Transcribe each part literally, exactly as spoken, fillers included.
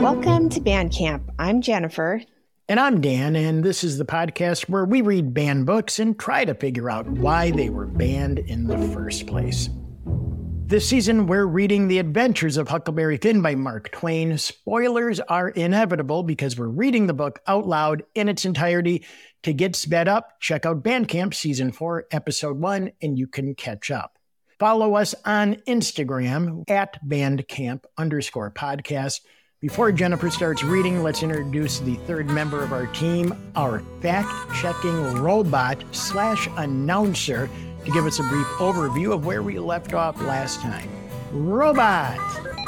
Welcome to Band Camp. I'm Jennifer. And I'm Dan, and this is the podcast where we read banned books and try to figure out why they were banned in the first place. This season, we're reading The Adventures of Huckleberry Finn by Mark Twain. Spoilers are inevitable because we're reading the book out loud in its entirety. To get sped up, check out Bandcamp Season four, Episode one, and you can catch up. Follow us on Instagram at Bandcamp underscore podcast. Before Jennifer starts reading, let's introduce the third member of our team, our fact-checking robot slash announcer, to give us a brief overview of where we left off last time. Robot!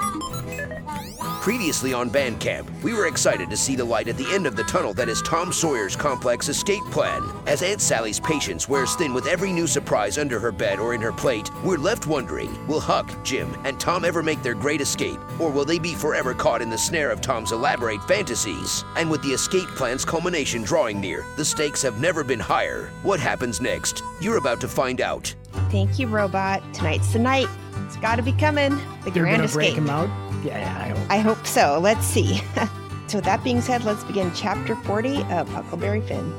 Previously on Bandcamp, we were excited to see the light at the end of the tunnel that is Tom Sawyer's complex escape plan. As Aunt Sally's patience wears thin with every new surprise under her bed or in her plate, we're left wondering, will Huck, Jim, and Tom ever make their great escape, or will they be forever caught in the snare of Tom's elaborate fantasies? And with the escape plan's culmination drawing near, the stakes have never been higher. What happens next? You're about to find out. Thank you, Robot. Tonight's the night. It's got to be coming. The You're grand gonna escape. break him out? Yeah, I hope. I hope so. Let's see. So with that being said, let's begin chapter forty of Huckleberry Finn.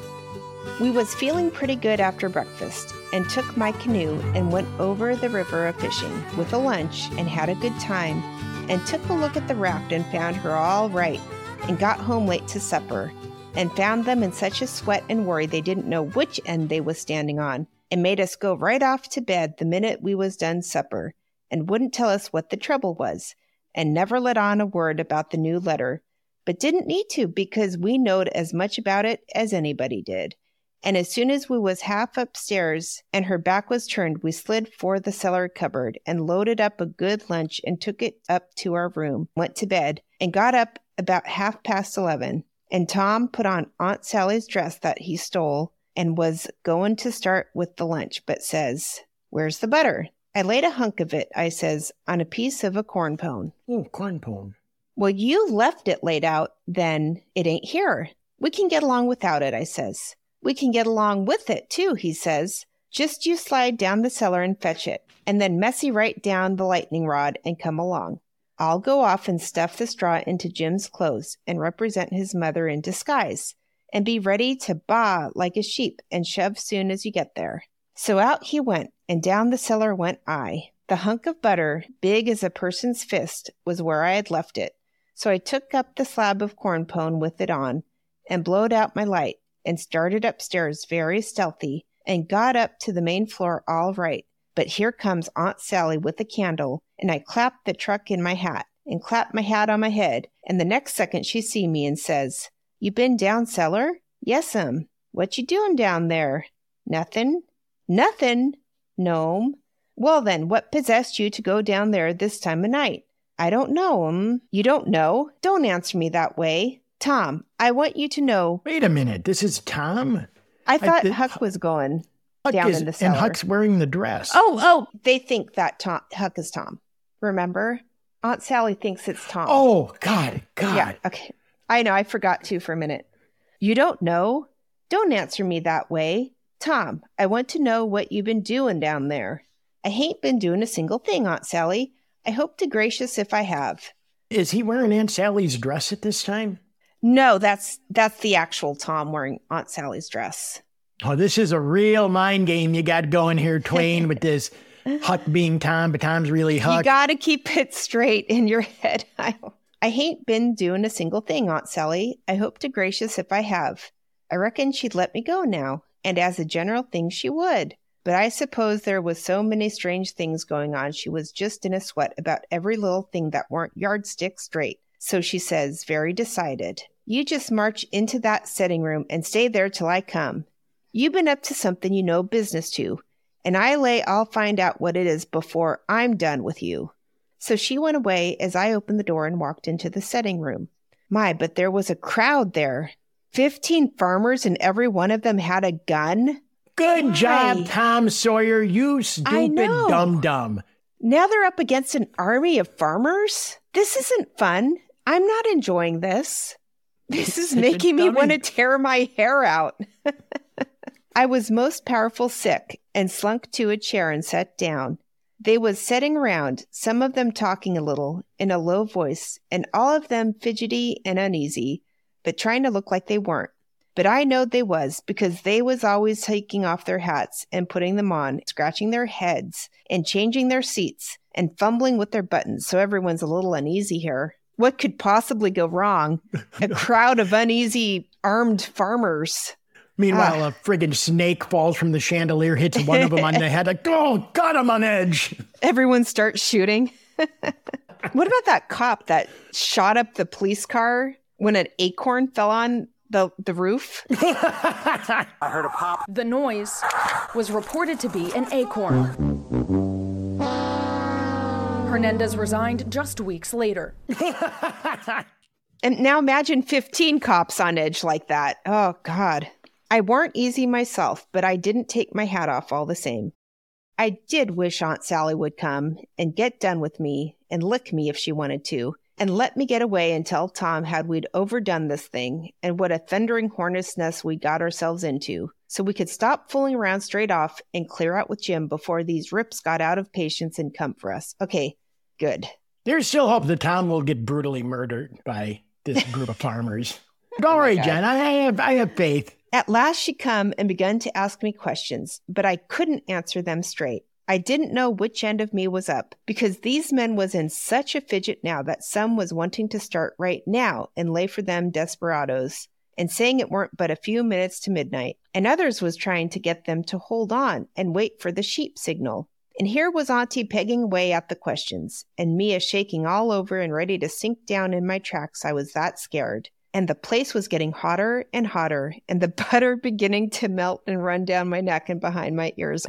We was feeling pretty good after breakfast and took my canoe and went over the river a fishing with a lunch and had a good time and took a look at the raft and found her all right and got home late to supper and found them in such a sweat and worry they didn't know which end they was standing on and made us go right off to bed the minute we was done supper and wouldn't tell us what the trouble was and never let on a word about the new letter, but didn't need to because we knowed as much about it as anybody did. And as soon as we was half upstairs and her back was turned, we slid for the cellar cupboard and loaded up a good lunch and took it up to our room, went to bed, and got up about half past eleven. And Tom put on Aunt Sally's dress that he stole and was going to start with the lunch, but says, "Where's the butter?" I laid a hunk of it, I says, on a piece of a corn pone. Oh, corn pone. Well, you left it laid out, then it ain't here. We can get along without it, I says. We can get along with it, too, he says. Just you slide down the cellar and fetch it, and then messy right down the lightning rod and come along. I'll go off and stuff the straw into Jim's clothes and represent his mother in disguise, and be ready to baa like a sheep and shove soon as you get there. So out he went, and down the cellar went I. The hunk of butter, big as a person's fist, was where I had left it. So I took up the slab of corn pone with it on, and blowed out my light, and started upstairs very stealthy, and got up to the main floor all right. But here comes Aunt Sally with a candle, and I clapped the truck in my hat, and clapped my hat on my head, and the next second she see me and says, "You been down cellar?" "Yes'm." "What you doing down there?" "Nothing." "Nothing? No'm." "Well then, what possessed you to go down there this time of night?" "I don't know, um." "You don't know? Don't answer me that way. Tom, I want you to know." Wait a minute, this is Tom? I thought I th- Huck was going Huck down is, in the cellar. And Huck's wearing the dress. Oh, oh, they think that Tom, Huck is Tom. Remember? Aunt Sally thinks it's Tom. Oh, God, God. Yeah, okay. I know, I forgot to for a minute. "You don't know? Don't answer me that way. Tom, I want to know what you've been doing down there." "I hain't been doing a single thing, Aunt Sally. I hope to gracious if I have." Is he wearing Aunt Sally's dress at this time? No, that's that's the actual Tom wearing Aunt Sally's dress. Oh, this is a real mind game you got going here, Twain, with this Huck being Tom, but Tom's really Huck. You got to keep it straight in your head. I, I hain't been doing a single thing, Aunt Sally. I hope to gracious if I have. I reckon she'd let me go now, and as a general thing she would. But I suppose there was so many strange things going on she was just in a sweat about every little thing that weren't yardstick straight. So she says, very decided, "You just march into that setting room and stay there till I come. You been up to something you know business to, and I lay I'll find out what it is before I'm done with you." So she went away as I opened the door and walked into the setting room. My, but there was a crowd there. Fifteen farmers, and every one of them had a gun. Good Why? job, Tom Sawyer, you stupid know. dum-dum. Now they're up against an army of farmers? This isn't fun. I'm not enjoying this. This is making me want to tear my hair out. I was most powerful sick and slunk to a chair and sat down. They was setting around, some of them talking a little, in a low voice, and all of them fidgety and uneasy, but trying to look like they weren't. But I knowed they was, because they was always taking off their hats and putting them on, scratching their heads, and changing their seats, and fumbling with their buttons, so everyone's a little uneasy here. What could possibly go wrong? A crowd of uneasy, armed farmers. Meanwhile, ah. a friggin' snake falls from the chandelier, hits one of them on the head, like, oh, God, I'm on edge. Everyone starts shooting. What about that cop that shot up the police car when an acorn fell on the, the roof? I heard a pop. The noise was reported to be an acorn. Hernandez resigned just weeks later. And now imagine fifteen cops on edge like that. Oh, God. I weren't easy myself, but I didn't take my hat off all the same. I did wish Aunt Sally would come and get done with me and lick me if she wanted to, and let me get away and tell Tom how we'd overdone this thing and what a thundering hornet's nest we got ourselves into, so we could stop fooling around straight off and clear out with Jim before these rips got out of patience and come for us. Okay, good. There's still hope the town will get brutally murdered by this group of farmers. Don't worry, God. Jen. I have, I have faith. At last she come and begun to ask me questions, but I couldn't answer them straight. I didn't know which end of me was up, because these men was in such a fidget now that some was wanting to start right now and lay for them desperados, and saying it weren't but a few minutes to midnight, and others was trying to get them to hold on and wait for the sheep signal. And here was Auntie pegging away at the questions, and me a shaking all over and ready to sink down in my tracks. I was that scared. And the place was getting hotter and hotter, and the butter beginning to melt and run down my neck and behind my ears.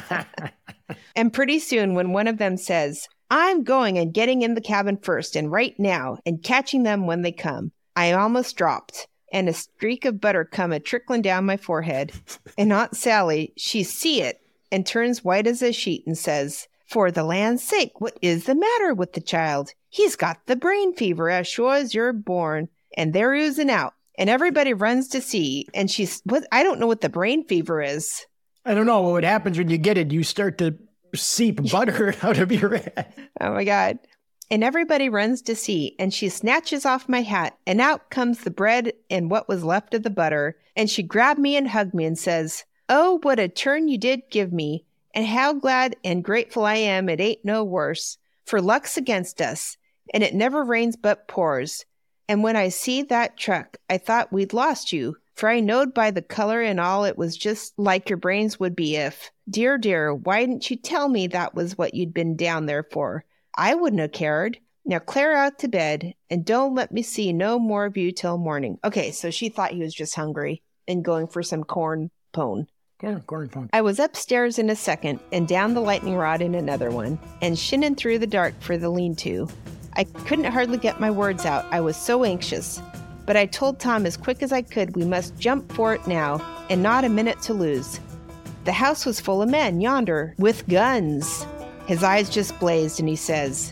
And pretty soon, when one of them says, I'm going and getting in the cabin first and right now and catching them when they come, I almost dropped, and a streak of butter come a-trickling down my forehead. And Aunt Sally, she see it and turns white as a sheet and says, for the land's sake, what is the matter with the child? He's got the brain fever as sure as you're born. And they're oozing out, and everybody runs to see. And she's, what? I don't know what the brain fever is. I don't know. What happens when you get it? You start to seep butter out of your head. Oh, my God. And everybody runs to see, and she snatches off my hat, and out comes the bread and what was left of the butter. And she grabbed me and hugged me and says, oh, what a turn you did give me, and how glad and grateful I am it ain't no worse, for luck's against us, and it never rains but pours. And when I see that truck, I thought we'd lost you, for I knowed by the color and all it was just like your brains would be if, dear, dear, why didn't you tell me that was what you'd been down there for? I wouldn't have cared. Now clear out to bed, and don't let me see no more of you till morning. Okay, so she thought he was just hungry and going for some corn pone. Corn, corn pone. I was upstairs in a second, and down the lightning rod in another one, and shinning through the dark for the lean-to. I couldn't hardly get my words out. I was so anxious. But I told Tom as quick as I could we must jump for it now, and not a minute to lose. The house was full of men yonder, with guns. His eyes just blazed, and he says,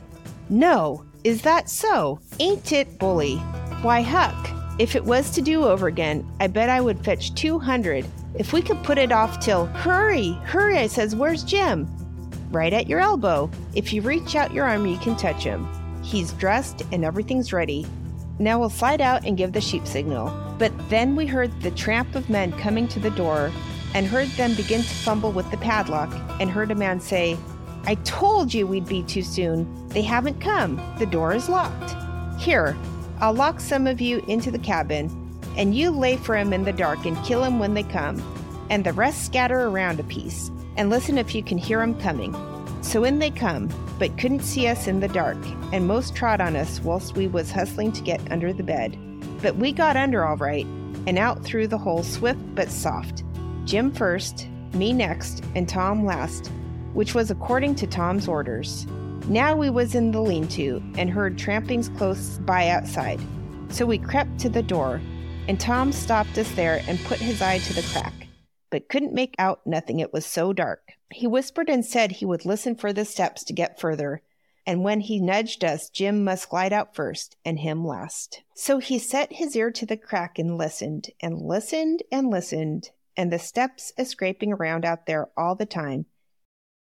no, is that so? Ain't it bully? Why, Huck, if it was to do over again, I bet I would fetch two hundred. If we could put it off till, hurry, hurry, I says, where's Jim? Right at your elbow. If you reach out your arm, you can touch him. He's dressed and everything's ready. Now we'll slide out and give the sheep signal. But then we heard the tramp of men coming to the door and heard them begin to fumble with the padlock and heard a man say, I told you we'd be too soon. They haven't come. The door is locked. Here, I'll lock some of you into the cabin and you lay for 'em in the dark and kill 'em when they come. And the rest scatter around a piece and listen if you can hear 'em coming. So in they come, but couldn't see us in the dark, and most trod on us whilst we was hustling to get under the bed. But we got under all right, and out through the hole swift but soft. Jim first, me next, and Tom last, which was according to Tom's orders. Now we was in the lean-to, and heard trampings close by outside. So we crept to the door, and Tom stopped us there and put his eye to the crack, but couldn't make out nothing, it was so dark. He whispered and said he would listen for the steps to get further, and when he nudged us, Jim must glide out first, and him last. So he set his ear to the crack and listened, and listened, and listened, and the steps a-scraping around out there all the time.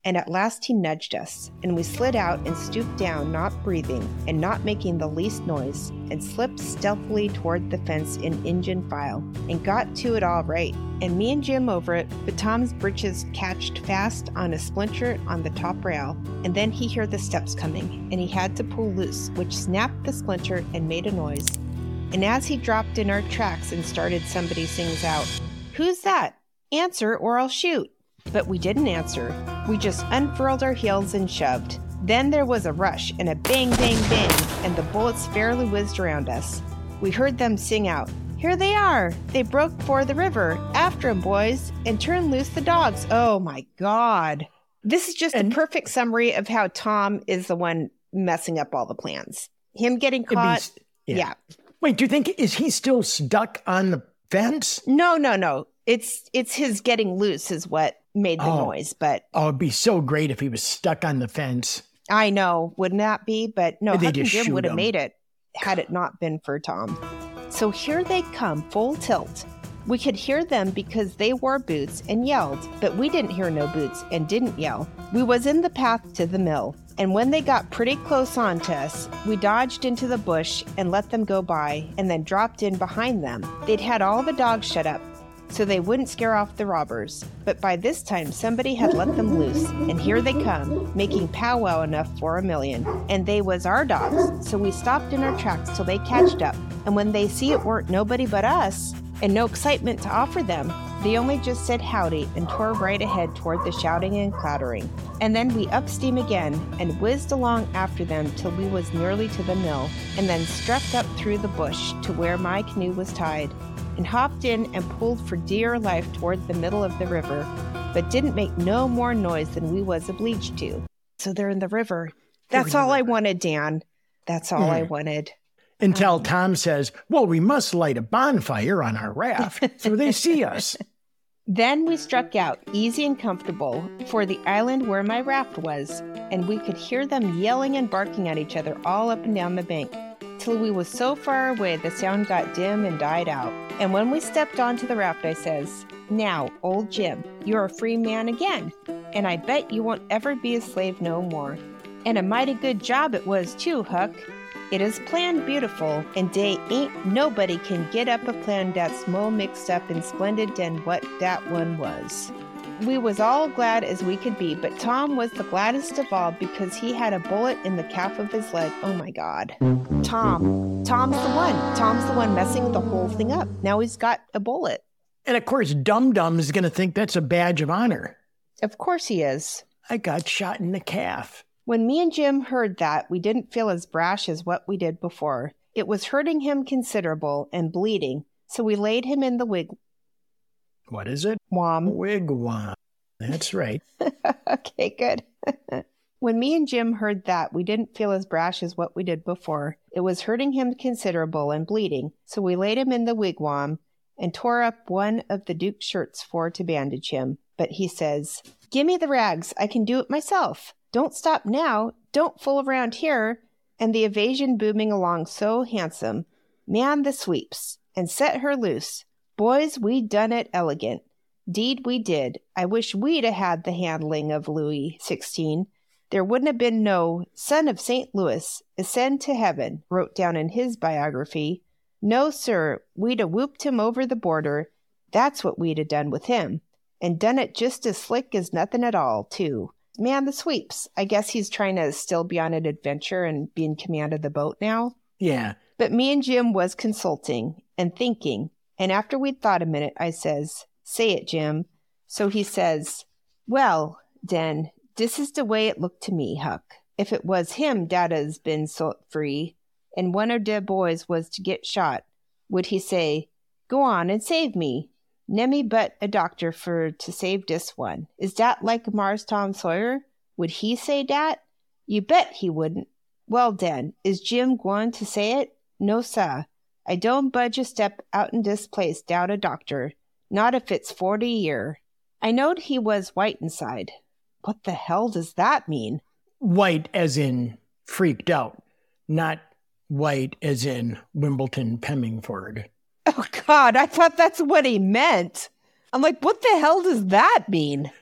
And at last he nudged us, and we slid out and stooped down, not breathing and not making the least noise, and slipped stealthily toward the fence in Injun file, and got to it all right, and me and Jim over it, but Tom's breeches catched fast on a splinter on the top rail, and then he heard the steps coming, and he had to pull loose, which snapped the splinter and made a noise. And as he dropped in our tracks and started, somebody sings out, "Who's that? Answer or I'll shoot." But we didn't answer. We just unfurled our heels and shoved. Then there was a rush and a bang, bang, bang, and the bullets fairly whizzed around us. We heard them sing out, "Here they are! They broke for the river! After 'em, boys! And turn loose the dogs!" Oh my God. This is just and, a perfect summary of how Tom is the one messing up all the plans. Him getting caught. Be, yeah. yeah. Wait, do you think, is he still stuck on the fence? No, no, no. It's it's his getting loose is what made the oh. noise, but... Oh, it'd be so great if he was stuck on the fence. I know, wouldn't that be? But no, Huck and Jim would have him. made it had it not been for Tom. So here they come, full tilt. We could hear them because they wore boots and yelled, but we didn't hear no boots and didn't yell. We was in the path to the mill, and when they got pretty close on to us, we dodged into the bush and let them go by, and then dropped in behind them. They'd had all the dogs shut up, so they wouldn't scare off the robbers. But by this time, somebody had let them loose, and here they come, making powwow enough for a million. And they was our dogs, so we stopped in our tracks till they catched up. And when they see it weren't nobody but us, and no excitement to offer them, they only just said howdy and tore right ahead toward the shouting and clattering. And then we up steam again and whizzed along after them till we was nearly to the mill, and then struck up through the bush to where my canoe was tied, and hopped in and pulled for dear life toward the middle of the river, but didn't make no more noise than we was obliged to. So they're in the river. That's all I wanted, Dan. That's all mm. I wanted. Until um, Tom says, well, we must light a bonfire on our raft so they see us. Then we struck out, easy and comfortable, for the island where my raft was, and we could hear them yelling and barking at each other all up and down the bank, till we was so far away the sound got dim and died out. And when we stepped onto the raft, I says, "Now, old Jim, you're a free man again, and I bet you won't ever be a slave no more. And a mighty good job it was too, Huck. It is planned beautiful, and dey ain't nobody can get up a plan that's mo mixed up and splendid than what that one was." We was all glad as we could be, but Tom was the gladdest of all because he had a bullet in the calf of his leg. Oh my God. Tom. Tom's the one. Tom's the one messing the whole thing up. Now he's got a bullet. And of course, Dum Dum is going to think that's a badge of honor. Of course he is. I got shot in the calf. When me and Jim heard that, we didn't feel as brash as what we did before. It was hurting him considerable and bleeding, so we laid him in the wig. What is it? Wam. Wigwam. That's right. Okay, good. When me and Jim heard that, we didn't feel as brash as what we did before. It was hurting him considerable and bleeding, so we laid him in the wigwam and tore up one of the Duke's shirts for to bandage him. But he says, "Gimme the rags. I can do it myself. Don't stop now. Don't fool around here." And the evasion booming along so handsome. Man the sweeps and set her loose. Boys, we done it elegant. Deed we did. I wish we'd a had the handling of Louis sixteen. There wouldn't have been no son of Saint Louis ascend to heaven, wrote down in his biography. No, sir, we'd a whooped him over the border. That's what we'd a done with him. And done it just as slick as nothing at all, too. Man the sweeps. I guess he's trying to still be on an adventure and be in command of the boat now. Yeah. But me and Jim was consulting and thinking. And after we'd thought a minute, I says, "Say it, Jim." So he says, "Well, den, dis is the way it looked to me, Huck. If it was him dat has been set free, and one of de boys was to get shot, would he say, 'Go on and save me. Nemmy but a doctor for to save dis one.' Is dat like Mars Tom Sawyer? Would he say dat? You bet he wouldn't. Well, den, is Jim gwine to say it? No, sah. I don't budge a step out in dis place dout a doctor, not if it's forty year." I knowed he was white inside. What the hell does that mean? White as in freaked out, not white as in Wimbledon Pemmingford. Oh, God, I thought that's what he meant. I'm like, what the hell does that mean?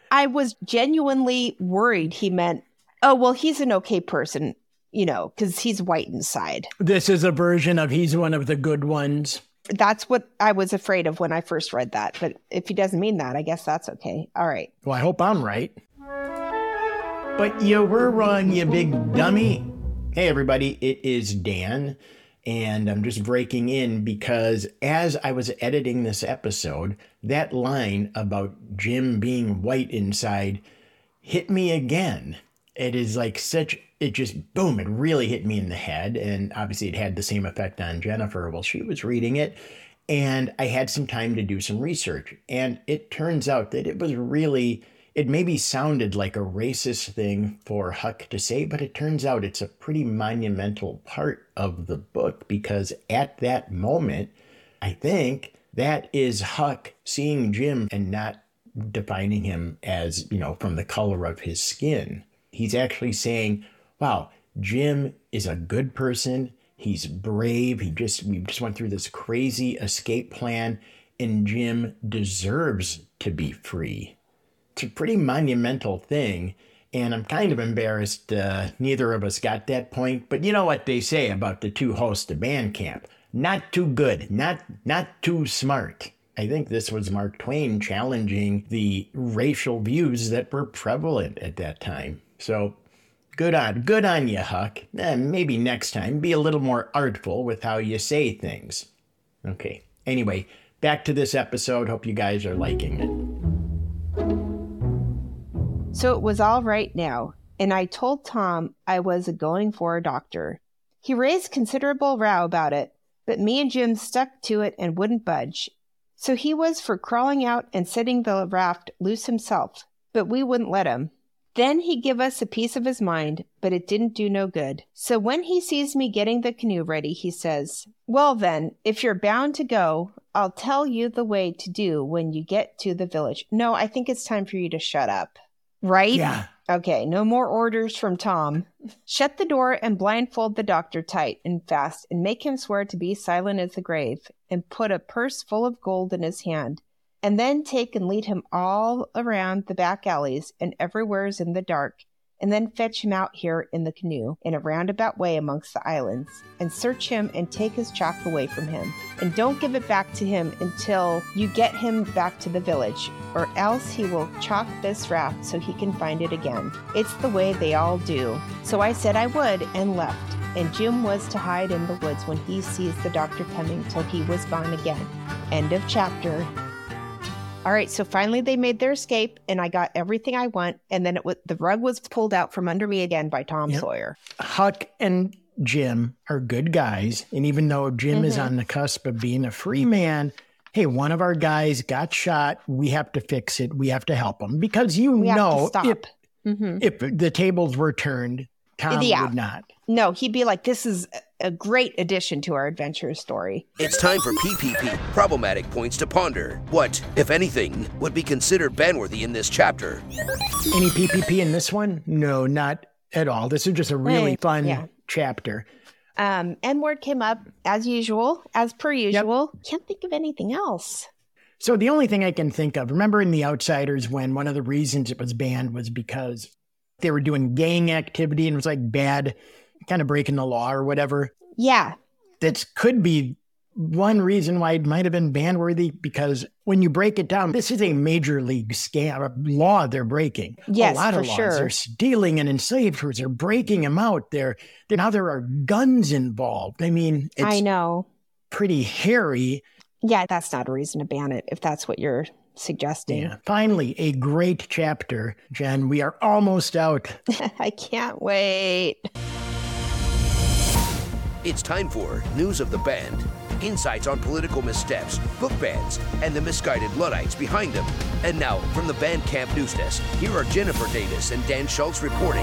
I was genuinely worried he meant, oh, well, he's an okay person, you know, because he's white inside. This is a version of he's one of the good ones. That's what I was afraid of when I first read that. But if he doesn't mean that, I guess that's okay. All right. Well, I hope I'm right. But you were wrong, you big dummy. Hey, everybody, it is Dan. And I'm just breaking in because as I was editing this episode, that line about Jim being white inside hit me again. It is like such, it just, boom, it really hit me in the head. And obviously it had the same effect on Jennifer while she was reading it. And I had some time to do some research. And it turns out that it was really, it maybe sounded like a racist thing for Huck to say, but it turns out it's a pretty monumental part of the book because at that moment, I think that is Huck seeing Jim and not defining him as, you know, from the color of his skin. He's actually saying, wow, Jim is a good person. He's brave. He just, we just went through this crazy escape plan and Jim deserves to be free. It's a pretty monumental thing. And I'm kind of embarrassed uh, neither of us got that point. But you know what they say about the two hosts of band camp. Not too good, not not too smart. I think this was Mark Twain challenging the racial views that were prevalent at that time. So good on, good on you, Huck. Eh, maybe next time be a little more artful with how you say things. Okay, anyway, back to this episode. Hope you guys are liking it. So it was all right now, and I told Tom I was going for a doctor. He raised considerable row about it, but me and Jim stuck to it and wouldn't budge. So he was for crawling out and setting the raft loose himself, but we wouldn't let him. Then he give us a piece of his mind, but it didn't do no good. So when he sees me getting the canoe ready, he says, well then, if you're bound to go, I'll tell you the way to do when you get to the village. No, I think it's time for you to shut up. Right? Yeah. Okay, no more orders from Tom. Shut the door and blindfold the doctor tight and fast and make him swear to be silent as the grave and put a purse full of gold in his hand. And then take and lead him all around the back alleys and everywheres in the dark, and then fetch him out here in the canoe in a roundabout way amongst the islands, and search him and take his chalk away from him. And don't give it back to him until you get him back to the village, or else he will chalk this raft so he can find it again. It's the way they all do. So I said I would and left, and Jim was to hide in the woods when he sees the doctor coming till he was gone again. End of chapter. All right, so finally they made their escape, and I got everything I want, and then it was, the rug was pulled out from under me again by Tom yep. Sawyer. Huck and Jim are good guys, and even though Jim mm-hmm. is on the cusp of being a free man, hey, one of our guys got shot. We have to fix it. We have to help him because you we know have to stop. If, mm-hmm. if the tables were turned, Tom yeah. would not. No, he'd be like, this is a great addition to our adventure story. It's time for P P P, problematic points to ponder. What, if anything, would be considered banworthy in this chapter? Any P P P in this one? No, not at all. This is just a really right. fun yeah. chapter. Um, N-word came up as usual, as per usual. Yep. Can't think of anything else. So the only thing I can think of, remember in The Outsiders when one of the reasons it was banned was because they were doing gang activity and it was like bad, kind of breaking the law or whatever. Yeah. That could be one reason why it might have been ban-worthy, because when you break it down, this is a major league scam, a law they're breaking. Yes, a lot for of laws. Sure. They're stealing and enslaved herds. They're breaking them out. They're, they're, now there are guns involved. I mean, it's I know. pretty hairy. Yeah, that's not a reason to ban it, if that's what you're suggesting. Yeah. Finally, a great chapter, Jen. We are almost out. I can't wait. It's time for News of the Band. Insights on political missteps, book bans, and the misguided Luddites behind them. And now, from the Band Camp News Desk, here are Jennifer Davis and Dan Schultz reporting.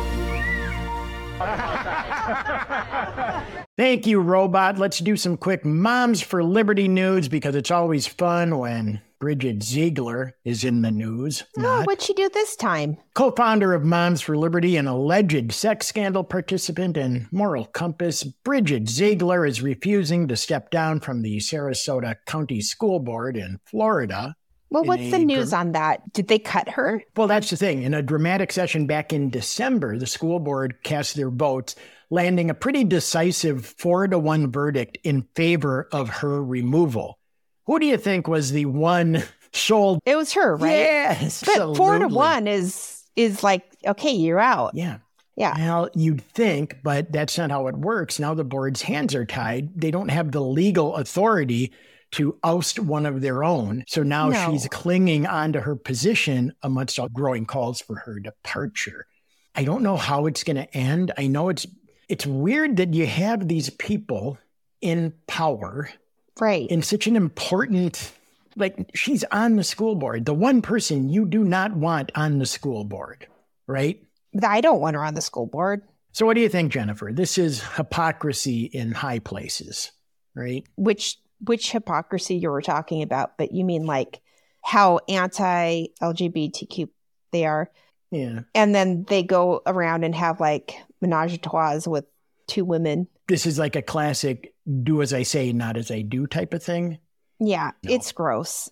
Thank you, Robot. Let's do some quick Moms for Liberty news, because it's always fun when Bridget Ziegler is in the news. Oh, Not. what'd she do this time? Co-founder of Moms for Liberty and alleged sex scandal participant and moral compass, Bridget Ziegler is refusing to step down from the Sarasota County School Board in Florida. Well, what's the news dr- on that? Did they cut her? Well, that's the thing. In a dramatic session back in December, the school board cast their votes, landing a pretty decisive four to one verdict in favor of her removal. Who do you think was the one sole? It was her, right? Yes, but absolutely. four to one is is like, okay, you're out. Yeah. Yeah. Well, you'd think, but that's not how it works. Now the board's hands are tied. They don't have the legal authority to oust one of their own. So now No. she's clinging onto her position amidst all growing calls for her departure. I don't know how it's going to end. I know it's it's weird that you have these people in power Right. in such an important, like she's on the school board, the one person you do not want on the school board, right? I don't want her on the school board. So what do you think, Jennifer? This is hypocrisy in high places, right? Which which hypocrisy you were talking about, but you mean like how anti-L G B T Q they are. Yeah. And then they go around and have like menage a trois with two women. This is like a classic do as I say, not as I do type of thing. Yeah, No. it's gross.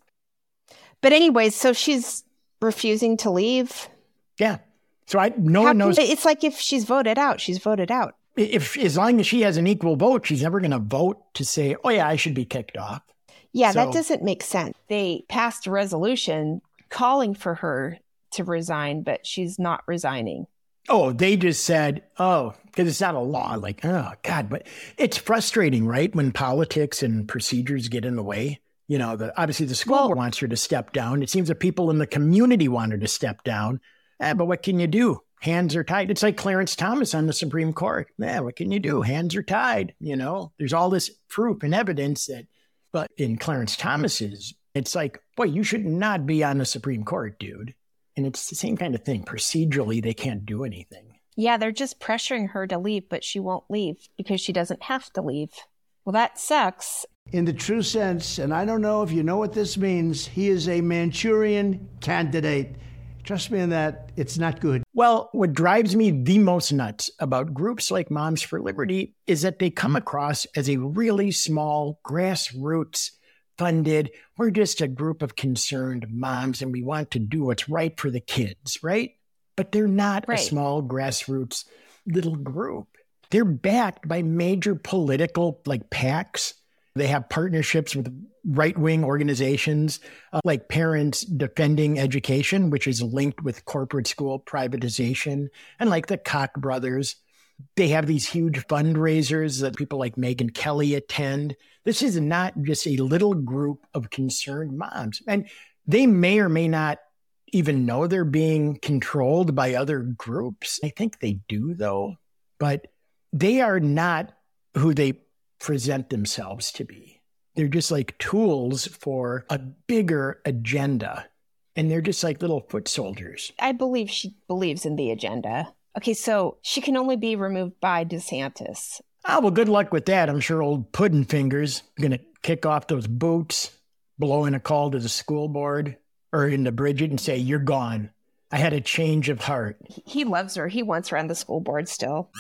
But anyways, so she's refusing to leave. Yeah. So I no How one can knows they- it's like if she's voted out, she's voted out. if as long as she has an equal vote, she's never going to vote to say, "Oh yeah, I should be kicked off." Yeah, So- that doesn't make sense. They passed a resolution calling for her to resign, but she's not resigning. Oh, they just said, "Oh," because it's not a law. Like, oh God, but it's frustrating, right? When politics and procedures get in the way. You know, the obviously the school Well- board wants her to step down. It seems that people in the community want her to step down. Eh, but what can you do? Hands are tied. It's like Clarence Thomas on the Supreme Court. Yeah, what can you do? Hands are tied. You know, there's all this proof and evidence that, but in Clarence Thomas's, it's like, boy, you should not be on the Supreme Court, dude. And it's the same kind of thing. Procedurally, they can't do anything. Yeah, they're just pressuring her to leave, but she won't leave because she doesn't have to leave. Well, that sucks. In the true sense, and I don't know if you know what this means, he is a Manchurian candidate. Trust me on that, it's not good. Well, what drives me the most nuts about groups like Moms for Liberty is that they come across as a really small, grassroots funded, we're just a group of concerned moms and we want to do what's right for the kids, right? But they're not Right. a small, grassroots little group. They're backed by major political like PACs. They have partnerships with right-wing organizations uh, like Parents Defending Education, which is linked with corporate school privatization, and like the Koch brothers. They have these huge fundraisers that people like Megyn Kelly attend. This is not just a little group of concerned moms. And they may or may not even know they're being controlled by other groups. I think they do, though. But they are not who they present themselves to be. They're just like tools for a bigger agenda. And they're just like little foot soldiers. I believe she believes in the agenda. Okay, so she can only be removed by DeSantis. Ah, well, good luck with that. I'm sure old Puddin' Fingers going to kick off those boots, blow in a call to the school board or into Bridget and say, "You're gone. I had a change of heart." He loves her. He wants her on the school board still.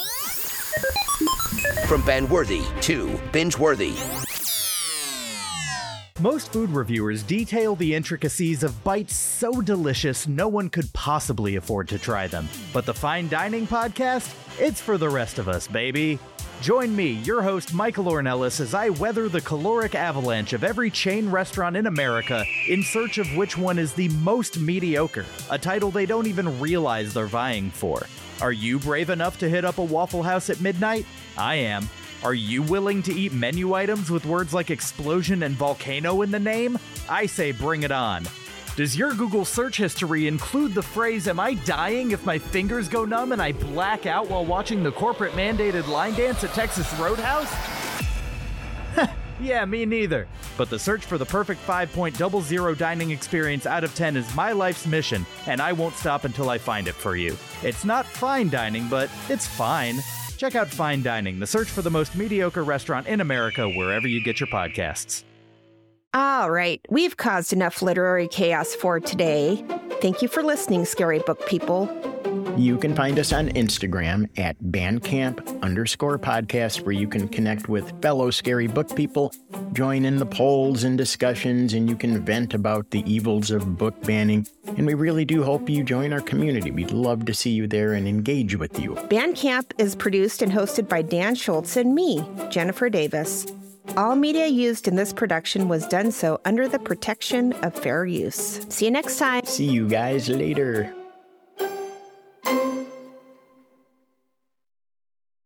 From Banworthy to Bingeworthy. Most food reviewers detail the intricacies of bites so delicious no one could possibly afford to try them. But the Fine Dining Podcast? It's for the rest of us, baby. Join me, your host Michael Ornelas, as I weather the caloric avalanche of every chain restaurant in America in search of which one is the most mediocre, a title they don't even realize they're vying for. Are you brave enough to hit up a Waffle House at midnight? I am. Are you willing to eat menu items with words like explosion and volcano in the name? I say bring it on. Does your Google search history include the phrase, "Am I dying if my fingers go numb and I black out while watching the corporate mandated line dance at Texas Roadhouse?" Yeah, me neither. But the search for the perfect five-point double zero dining experience out of ten is my life's mission, and I won't stop until I find it for you. It's not fine dining, but it's fine. Check out Fine Dining, the search for the most mediocre restaurant in America, wherever you get your podcasts. All right, we've caused enough literary chaos for today. Thank you for listening, Scary Book people. You can find us on Instagram at Bandcamp underscore podcast, where you can connect with fellow scary book people, join in the polls and discussions, and you can vent about the evils of book banning. And we really do hope you join our community. We'd love to see you there and engage with you. Bandcamp is produced and hosted by Dan Schultz and me, Jennifer Davis. All media used in this production was done so under the protection of fair use. See you next time. See you guys later.